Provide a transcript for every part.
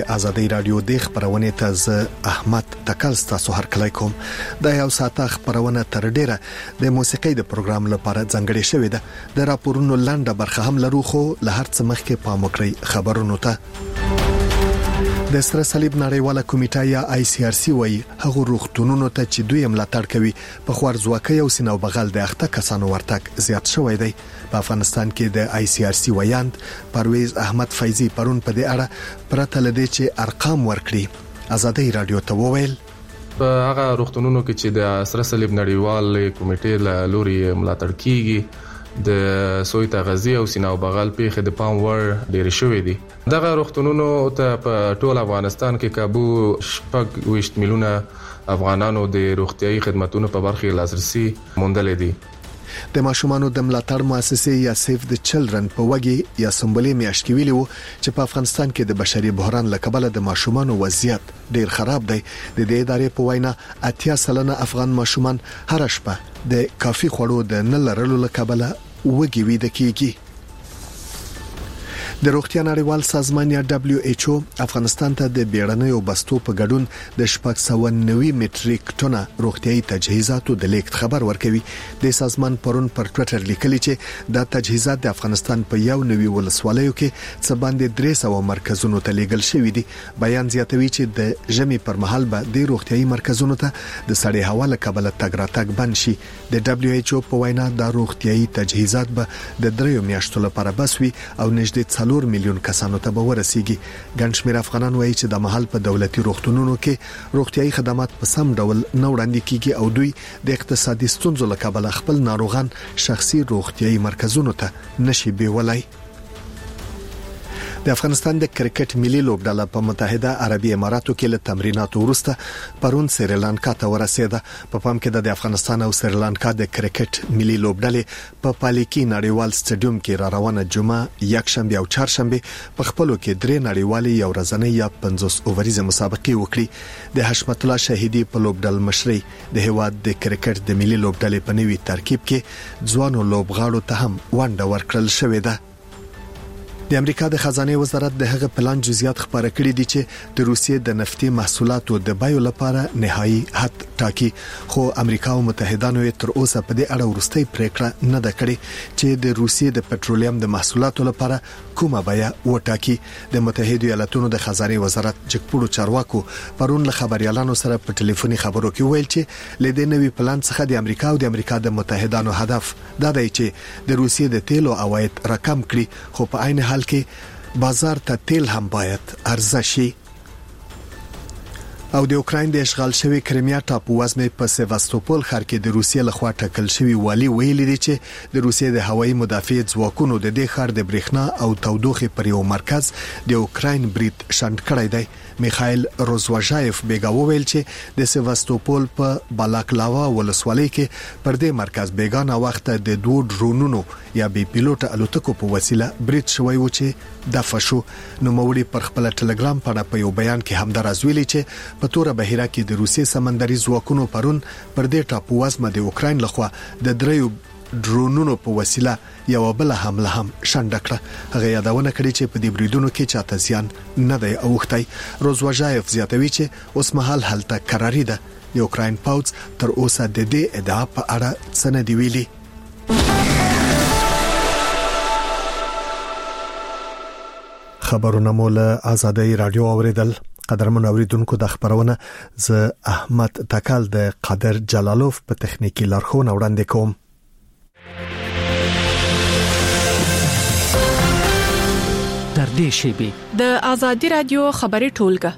آزادۍ رادیو د خبرونه ته ز احمد تکل تاسو هر کله کوم د یو ساعت خبرونه تر ډیره د موسیقي د پروګرام لپاره ځانګړې شوې ده د راپورونو لاندې برخه هم لرو خو له هر څه مخکې پام وکړئ خبرونو ته د سره صلیب نړیواله کمیټه یا ICRC وایي هغه روغتونونو ته چې دوی ملاتړ کوي په خوارځواکۍ او سینو بغل د اخته کسانو ورتګ زیات شوی دی په افغانستان کې د ICRC ویاند پرویز احمد فیضی پرون په دې اړه پرته لدی چې ارقام ورکړي آزادۍ رادیو ته وویل په هغه روغتونونو کې چې د سره صلیب نړیواله کمیټې له لوري ملاتړ کیږي د سویته غزي او سینو بغل پیښه د پام ور ډیر شوې دي دغه روغتونونو ته په ټول افغانستان کې کابو 20 میلیونه افغانانو د روغتيایي خدماتو په برخه لاسرسي موندل دي د ماشومانو د ملاتړ مؤسسه یا سیف د چلډرن په وګي یا سمبولې میاشت کې ویلو چې په افغانستان کې د بشري بحران لکبله د ماشومانو وضعیت ډیر خراب دی د دې ادارې په وینا 80% افغان ماشومان هر شپه د کافي خوړو د نه لرلو لکبله وګي وي د کیږي د روغتیا نړیوال سازمان یا WHO افغانستان ته د بیړنیو بستو په ګډون د 690 مټریک ټنه روغتیايي تجهیزاتو د لیکت خبر ورکوي د سازمان پرون پر ټوئیټر لیکلی چې د تجهیزات د افغانستان په یو نوي ولسوالیو کې څه باندې 300 مرکزونو ته لیږل شوی دي بیان زیاتوي چې د ژمي پر مهال به د روغتیايي مرکزونو ته د سړې هوا له کبله تګ راتګ بند شي د WHO په وینا د روغتیايي تجهیزات به د 3 میاشتو لپاره بس وي او نږدې 4 میلیون کسانو ته به ورسیږي ګڼ شمېر افغانان وایي چې د محل په دولتي روغتونونو کې روغتيایي خدمات په سم ډول نه وړاندې کیږي او دوی د اقتصادي ستونزو له کبله خپل ناروغان شخصي روغتيایي مرکزونو ته نشي بیولای د افغانستان د کرکټ ملي لوبډله په متحده عربي اماراتو کې له تمریناتو وروسته پرون سریلانکا ته ورسېده په پام کې د افغانستان او سریلانکا د کرکټ ملي لوبډلې په پالیکی نړیوال سټیډیوم کې را روانه جمعه یکشنبه او چهارشنبه په خپلو کې درې نړیوالې یو ورځنۍ یا 50 اووریزه مسابقې وکړي د حشمت الله شهیدی په لوبډل مشري د هواد د کرکټ د ملي لوبډلې په نوي ترکیب کې ځوانو لوبغاړو ته هم ونډه ورکړل شوې ده د امریکا د خزانه وزارت د هغه پلان جزئیات خبره کړې دي چې د روسیې د نفتي محصولاتو د بایو لپاره نهایی حد ټاکي خو امریکا او متحدانو تر اوسه په دې اړه ورستۍ پریکړه نه ده کړې چې د روسیې د پټرولیم د محصولاتو لپاره کومه بیا وټاکي د متحده ایالاتونو د خزانه وزارت جګپوړو چارواکو پرون له خبريالانو سره په ټلیفوني خبرو کې ویل چې لدې نوي پلان څخه د امریکا او د امریکا د متحدانو هدف دا دی چې د روسیې د تیلو عواید رقم کړي خو په عین حال کې بازار ته تیل هم باید عرضه شي او د اوکراین د اشغال شوی کریمیا ټاپو وزمه په سیواستوپول ښار کې د روسیې لخوا ټاکل شوی والی ویلي دی چې د روسیې د هوایي مدافع ځواکونو د دې ښار د برېښنا او تودوخې پر یو مرکز د اوکراین برید شنډ کړی دی میخائیل روزواژایف بیګا وویل چې د سیواستوپول په بالاکلاوا ولسوالۍ کې پر دې مرکز بیګانه وخت د 2 ډرونونو یا بي پیلوټ الوتکو په وسیله برید شوی و چې د فشو نو موري پر خپل ټلګرام په یو بیان کې هم درازویلی چې په توره بهیره کې د روسیې سمندري ځواکونو پرون پر دې ټاپو وزمه د اوکراین لخوا د 3 ډرونونو په وسیله یو بل حمله هم شنډ کړه هغه یادونه کړې چې په دې بریدونو کې چاته زیان نه دی اوختای روزواژایف زیاتوي چې اوس مهال هلته قراری ده د اوکراین پوځ تر اوسه د دې ادعا په اړه څه نه دی ویلي خبرونه مول آزادۍ رادیو اوریدل قدرمن اوریدونکو د خبرونه ز احمد تکل د قادر جلالوف په تخنیکی لارښوونه وړاندې کوم در دې شیبه د آزادۍ رادیو خبري ټولګه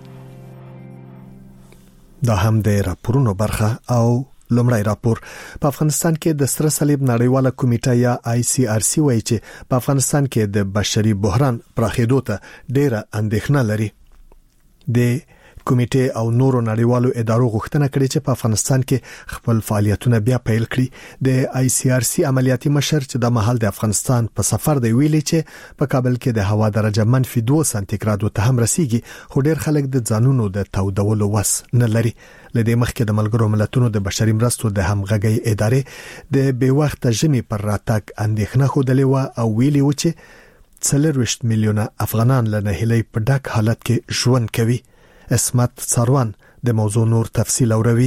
دا هم د راپورونو برخه او لومړی راپور په افغانستان کې د سره صلیب نړیواله کمیټه یا ICRC وایي چې په افغانستان کې د بشري بحران پراخېدو ته ډېره اندېښنه لري د کمیټې او نورو نړیوالو ادارو غوښتنه کړې چې په افغانستان کې خپل فعالیتونه بیا پیل کړي د ICRC عملیاتي مشر چې د محل د افغانستان په سفر دی ویلي چې په کابل کې د هوا درجه -2 سانتیګراد ته هم رسیږي خو ډېر خلک د ځانونو د تودولو وس نه لري لدې مخکې د ملګرو ملتونو د بشري مرستو د همغږي ادارې د بې وخت ژمي پر راتګ اندېښنه خوده او ویلي و چې 40 میلیونه افغانان له نهیلۍ په ډک حالت کې ژوند کوي. اسمت څاروان د موضوع نور تفصیل اوروي.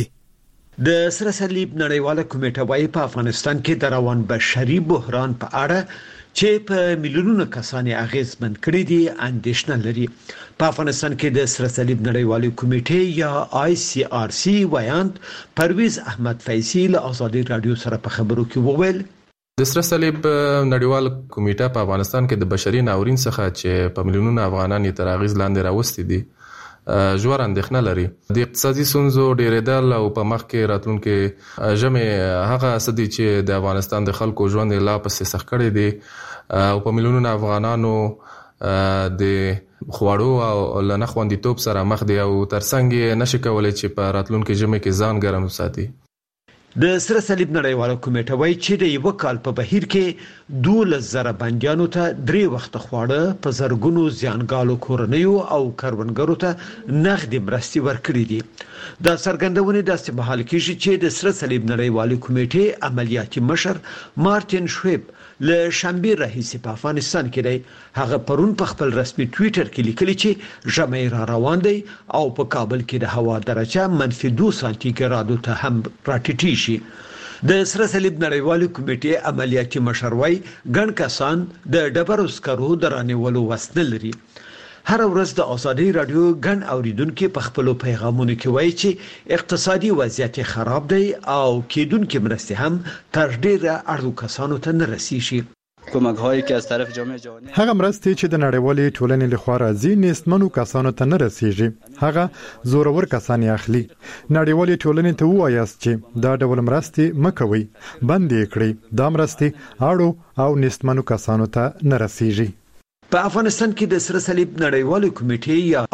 د سره صلیب نړیواله کمیټه وايي په افغانستان کې د روان بشري بحران په اړه چې په میلیونونو کسان اغیزمن کړي دي اندېښنه لري. په افغانستان کې د سره صلیب نړیواله کمیټې یا ICRC وایاند پرویز احمد فیضی له آزادي رادیو سره په خبرو کې وویل د سره صلیب نړیوال کمیټه په افغانستان کې د بشري ناورین څخه چې په میلیونونو افغانان یې تر اغیز لاندې راوستي دي ژور اندېښنه لري. د اقتصادي ستونزو ډېرېدل او په مخ کې راتلونکي ژمې هغه سدي چې د افغانستان د خلکو ژوند لا پسې سخت کړی دی او په میلیونونو افغانانو د خواړو او لنه خوندیتوب سره مخ دي او ترڅنګ نشي کولای چې په راتلونکي ژمې کې ځان ګرم وساتي. د سره صلیب نړیواله کمیټه وايي چې د یو کال په بهیر کې 12,000 بندیانو ته 3 وخت خواړه په زرګونو زیانګالو کورنیو او کروندګرو ته نغدي مرستې ورکړي دي. دا څرګندونه داسې مهال کېږي چې د سره صلیب نړیواله کمیټې عملیاتي مشر مارټین شویب له شنبه راهیسې په افغانستان کې دی. هغه پرون په خپل رسمي ټوئیټر کې لیکلي چې ژمی را روان دی او په کابل کې د هوا درجه -2 سانتیګرادو ته هم راټیټیږي. د سره صلیب نړیواله کمیټې عملیاتي مشر وايي ګڼ کسان د ډبرو سکرو د رانیولو وس نه لري. هر ورځ د آزادي رادیو ګڼ اوریدونکو په خپل پیغامونو کې وایي چې اقتصادي وضعیت خراب دی او کېدونکو مرستې هم تر ډیره اړو کسانو ته نه رسیږي. کمک‌هایی که از طرف جامعه جهانی هغه مرستې چې د نړیوالې ټولنې لخوا راځي نېستمنو کسانو ته نه رسیږي. هغه زورور کسان یې اخلي. نړیوالې ټولنې ته وایاست چې دا ډول مرستې مکوي، بند یې کړئ. دا مرستې اړو او نېستمنو کسانو ته نه رسیږي. په افغانستان کې د سره صلیب نړیواله کمیټې یا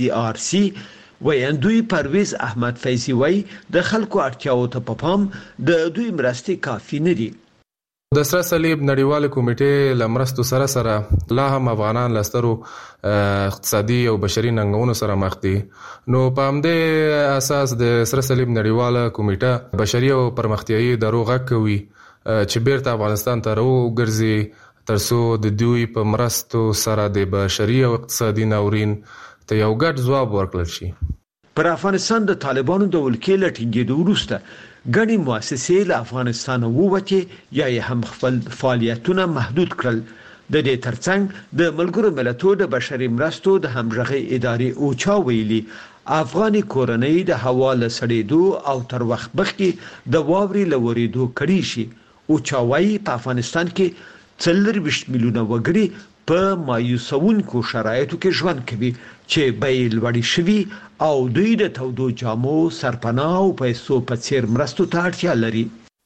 ICRC ویاندوی پرویز احمد فیضی وای د خلکو اړتیاو ته په پام د دوی مرستې کافي نه دي. د سره صلیب نړیواله کمیټې لمرستو سره لا هم افغانان لسترو اقتصادي او بشري ننګونو سره مخ دي. نو په همدې اساس د سره صلیب نړیواله کمیټه بشري او پرمختیایي دروغ کوي چې بیرته افغانستان ته راوګرځي ترڅو د دوی په مرستو سره د بشري او اقتصادي ناورین ته یو ګډ ځواب ورکړل شي. پر افغانستان د طالبانو د ولکې لټینګېدو وروسته ګڼې مؤسسې له افغانستان ووتې یا یې هم خپل فعالیتونه محدود کړل. د دې ترڅنګ د ملګرو ملتونو د بشري مرستو د همغږي ادارې اوچا ویلي افغاني کورنۍ د هوا له سړېدو او تر وخت مخکې د واورې له ورېدو کړي شي. اوچا وايي په افغانستان کې 40 میلیونه وګړي په مایوسونکو شرایطو کې ژوند کوي چې بیې لوړې شوي او دوی د تودو جامو، سرپناه او پیسو په څیر مرستو ته اړتیا لري.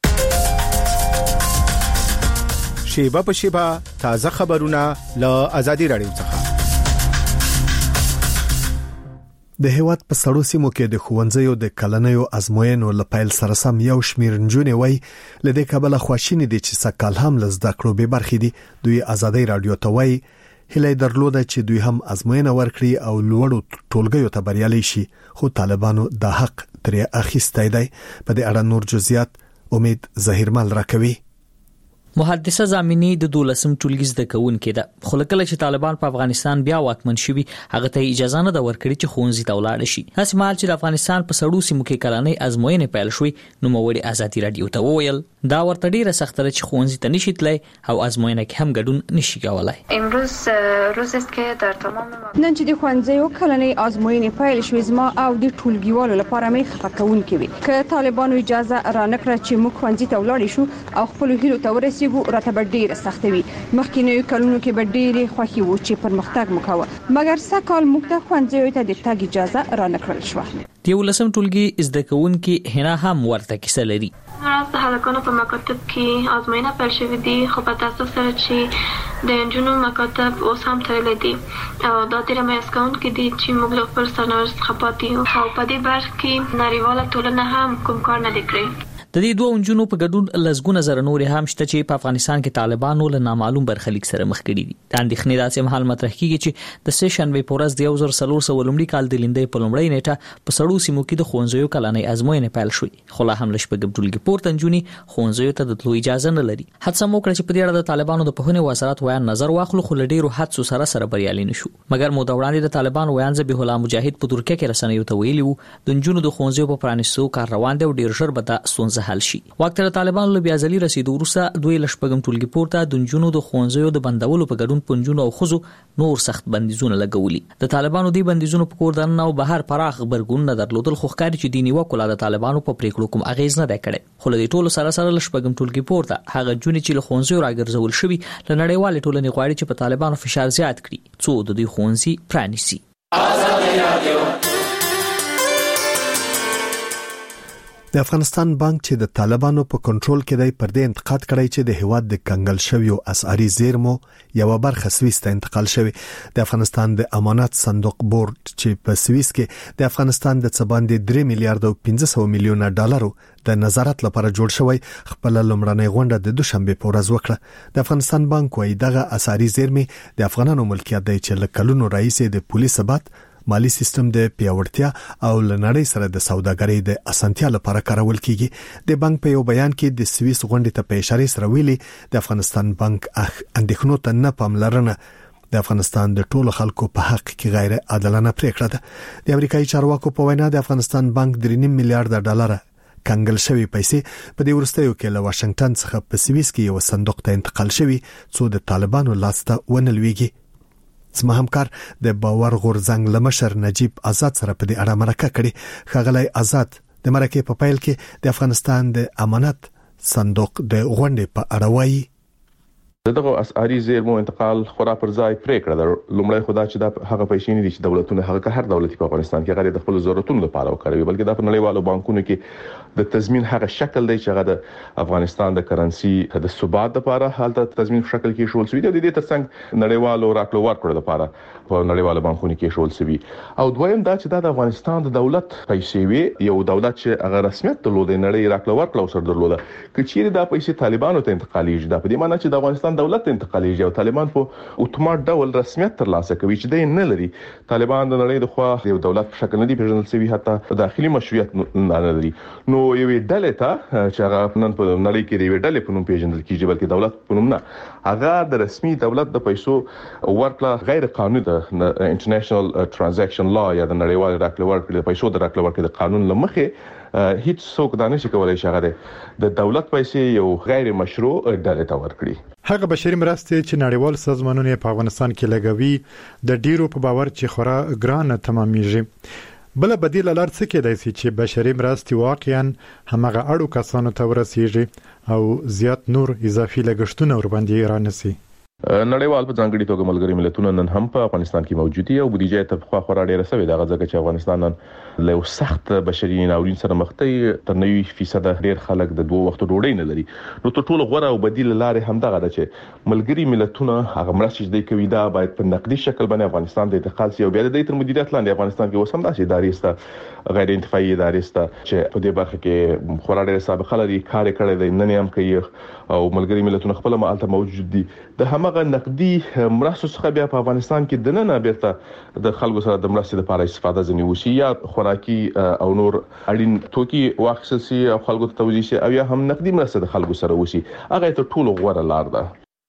شیبه په شیبه تازه خبرونه له آزادي رادیو څخه. د هیواد په سړو سیمو کې د ښوونځیو د کلنیو ازموینو لپاره سره سم یو شمیر نجونې وای لدې کابل خواشینې دي چې سکهال هم لزده کړو به برخې دي. دوی آزادي رادیو ته وای هله درلوده چې دوی هم ازموینه ورکړي او لوړو ټولګیو ته بریالي شي، خو طالبانو د حق ترې اخیستی دی. په دې اړه نور جزئیات امید ظهیرمل راکوي. محدثه زامینی د 12م ټولګي زده کوونکې ده، خو کله چې طالبان په افغانستان بیا واکمن شوي هغه ته اجازه نه ده ورکړي چې ښوونځي ته ولاړ شي. هڅه مال چې د افغانستان په سړو سیمو کې کلنۍ ازموینې پیل شوې نو موړي آزادي رادیو ته وویل دا ورته ډیره سخت ده چې ښوونځي ته نشي تلای او ازموینه کې هم ګډون نشي کولای. امروز روز است که در تمام نن چې د ښوونځیو کلنۍ ازموینې پیل شوې زما او د ټولګیوالو لپاره مې خفه کوونکې وي. که طالبانو اجازه را نکړه چې موږ ښوونځي ته ولاړ شو او خپل هیلو ته ورسېږو راته به ډیره سخت وي. مخکینیو کلونو کې به ډیره خوښي و چې پرمختګ وکړو، مګر سکهال موږ ته ښوونځیو ته د تګ اجازه را نکړل شو. د 12م ټولګي زده کوونکي هنا هم ورته کیسه لري. راز د هلکانو په مکاتب کې ازموینه پیل شوې دي، خو په تاسو سره چې د انجونو مکاتب اوس هم تړلې دي او دا ډېر مایوسکون کې دي چې موږ له خپل سرنوشت څخه پاتې یو او په دې برخه کې نړیواله ټولنه هم کوم کار نه دی کړی. د دې دوه انجونو په ګډون لزګونه زره نور هم شته چې په افغانستان کې طالبانو له نامعلوم برخلیک سره مخ کړي دي. د اندېښنې داسې مهال مطرح کیږي چې د سیشنبه پورز د 1400 لومړي کال د لیندې په لومړۍ نیټه په سړو سیمو کې د خونځیو کلنۍ ازموینې پیل شوې، خو لا هم لشپږم ټولګي پورته انجونی خونځیو ته د تلو اجازه نه لري. حادثه مو کړ چې په دې اړه د طالبانو د پهونې وزارت ویان نظر واخلو، خو لډیرو حادثو سره بریالي نشو. مګر مو د وړاندې د طالبانو ویان ذبیح الله مجاهد په ترکیه کې رسنیو ته ویلي وو د انجونو د خونځیو په پرانیستو کار روان دی او ډیر ژر به دا ستونزه حل شي. وخت د طالبانو له بیا ځلې رسیدو وروسته دوی لشپږم ټولګي پورته د انجونو د خونځیو د بندولو په ګډون پنځونو او خزو نور سخت بندیزونه لګولي. د طالبانو دی بندیزونو په کور دننه او بهر پراخ برګون نه درلودل، خو ښکاري چې دیني وکولا د طالبانو په پریکړو کوم اغیز نه دی کړی. خو له ټولو سره لشپږم ټولګي پورته هغه جونې چې له خونځیو راګرځول شوي له نړیوالې ټولنې غواړي چې په طالبانو فشار زیات کړي څو د دوی خونځي پرانیسي. د افغانستان بانک چې د طالبانو په کنټرول کې دی پر دې انتقاد کړی چې د هیواد د کنګل شویو اسعاري زیرمو یو برخه سویس ته انتقال شوی. د افغانستان د امانات صندوق بورډ چې په سویس کې د افغانستان د څباندې 3 میلیارډ او 500 میلیونه ډالرو د نظارت لپاره جوړ شوی خپل لومړنۍ غونډه د دوشنبه په ورځ وکړه. د افغانستان بانک وايي دغه اسعاري زیرمې د افغانانو ملکیت دی چې له کلونو راهیسې د پولیس ثبات، مالی سیستم د پیاوړتیا او لنړۍ سره د سوداګرۍ د اسانتیا لپاره کارول کیږي. د بانک په یو بیان کې د سویس غونډې ته په اشاره سره ویلي د افغانستان بانک اندېښنو ته نه پاملرنه د افغانستان د ټولو خلکو په حق کې غیر عادلانه پریکړه ده. د امریکایي چارواکو په وینا د افغانستان بانک 3.5 میلیارډ ډالر کنګل شوی پیسې په دې ورستیو کې له واشنگټن څخه په سویس کې یو صندوق ته انتقال شوی څو د طالبانو لاسته ونلويږي. زما همکار د باور غورځنګ لمشر نجیب آزاد سره په دې اړه مرکه کړې. ښاغلی آزاد، د مرکه په پیل کې د افغانستان د امانت صندوق د غونډې په اړه وایي. دغه اسعاري زیرمو انتقال خورا پر ځای پریکړه ده. لومړی خدا چې د هغه پیسې نه دي چې دولتونه هغه هر دولتي په افغانستان کې غیر د خپل ضرورتونو لپاره وکړي، بلکې د نړیوالو بانکونو کې د تضمین هغه شکل دی چې هغه د افغانستان د کرنسي د ثبات لپاره حالت تضمین شکل کې شول سوي. د دې ترڅنګ نړیوالو راکړو ورکړو لپاره په نړیوالو بانکونو کې شول سوي. او دویم دا چې د افغانستان د دولت پیسې وي، یو دولت چې هغه رسمیت درلود نړۍ راکړو ورکړو سره درلود، کچېره د پیسې طالبانو ته انتقالېږي. دا په دې معنی چې د افغانستان دولت انتقالېږي او طالبان په اتومات ډول رسمیت ترلاسه کوي چې د نه لري. طالبان د نړۍ د خوا یو دولت په شکل نه دی پیژندل شوی، حتی داخلي مشروعیت نه لري. نو یو ډلې ته چې هغه نن په نړۍ کې دی ډلې په نوم پیژندل کیږي، بلکې دولت په نوم نه. هغه د رسمي دولت د پیسو ورکړه غیر قانوني ده. انټرنیشنل ټرانزیکشن لا یا د نړیوال راکړه ورکړه د پیسو د راکړه ورکړه د قانون لمخې هیڅ څوک دا نشي کولای چې هغه د دولت پیسې یو غیر مشروع ډلې ته ورکړي. هغه بشري مرستې چې نړیوال سازمانونه په افغانستان کې لګوي د ډیرو په باور چې خورا ګران تمامېږي. بل بدیل لار څه کېدای شي چې بشري مرستې واقعا همغه اړو کسانو ته ورسیږي او زیات نور اضافي لګښتونه ور باندې رانسي. نړیوال په ځانګړي توګه ملګری ملتونه نن هم په افغانستان کې موجود دي او بودیجه ته خورا ډیره سوي ده، ځکه چې افغانستان نن له سخت بشري ناورین سره مخ دی. تر 90% ډیر خلک د 2 وختو ډوډۍ نه لري. نو ته ټول غوړه او بدیل لارې هم دغه ده چې ملګری ملتونه هغه مرستې د کوي دا باید په نقدي شکل باندې افغانستان ته انتقال شي او بیا د تر مدیریت لاندې افغانستان کې وسم داسې ادارې سته، غیر انتفاعي ادارې سته چې په دې برخه کې خورا ډیره سابقه لري، کار کړی دی، نن هم کوي او ملګری ملتونه خپل مالته موجود دي. د همغه نقدي مرستو څخه بیا په افغانستان کې د نه بیرته د خلکو سره د مرستې لپاره استفاده ځنی وشي یا خوراکي او نور اړین توکي واخیستل شي او خلکو ته توزیع شي او یا هم نقدي مرسته د خلکو سره وشي. هغه ته ټول غوړه لار ده.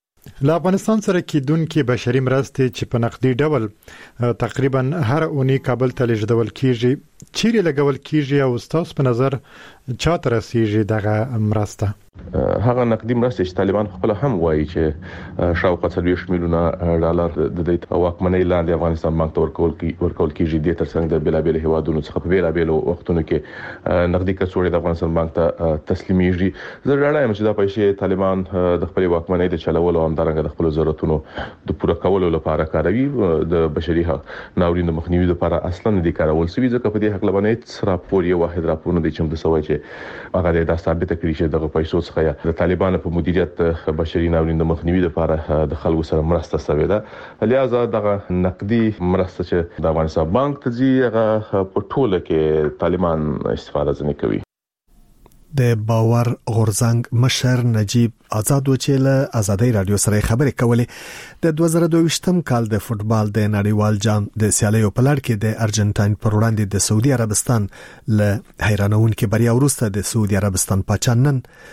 له افغانستان سره کېدونکې بشري مرستې چې په نقدي ډول تقریبا هر اونۍ کابل ته لیږدول کیږي، چیرې لګول کیږي او ستاسو په نظر چاته رسیږي دغه مرسته؟ هغه نقدي مرستې چې طالبان خپل هم وایي چې شاوخوا 40 میلیونه ډالر د دې واکمنۍ لاندې افغانستان بانک ته ورکول کیږي. د ترڅنګ د بلابل هیوادونو څخه په بلابل وختونو کې نقدي کڅوړې د افغانستان بانک ته تسلیمېږي. زه راړم چې دا پیسې طالبان د خپل واکمنۍ د چلولو او همدارنګه د خپل ضرورتونو د پوره کولو لپاره کاروي. د بشري ناورین د مخنیوي لپاره اصلا د کارول سوي، ځکه په دې حق لبنې راپور یو واحد راپور نه دی چې د سوي چې هغه د ثابت کړي چې دغه پیسو څخه د طالبانو په مدیریت بشري ناورین د مخنیوي لپاره د خلکو سره مرسته شوې ده. لہذا دغه نقدي مرسته چې د افغانستان بانک ته ځي هغه په ټوله کې طالبان استفاده ځنې کوي. د باور غورزنګ مشر نجیب آزاد چې له آزادۍ رادیو سره خبرې کولې د 2022م کال د فوتبال د نړیوال جام د سیالیو په لړ کې د ارجنټاین پر وړاندې د سعودي عربستان له حیرانونکو بریا وروسته د سعودي عربستان پاچا نن